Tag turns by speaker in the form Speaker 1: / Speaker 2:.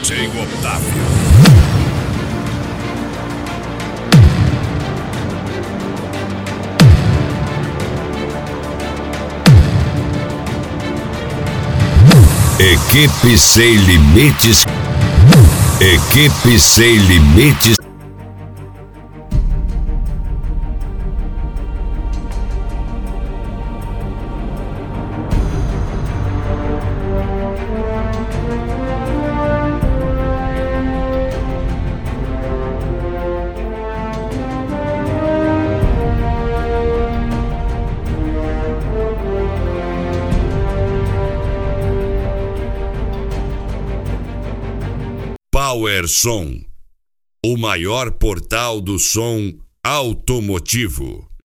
Speaker 1: DJ Otávio. Equipe Sem Limites. Equipe Sem Limites. Power Som, o maior portal do som automotivo.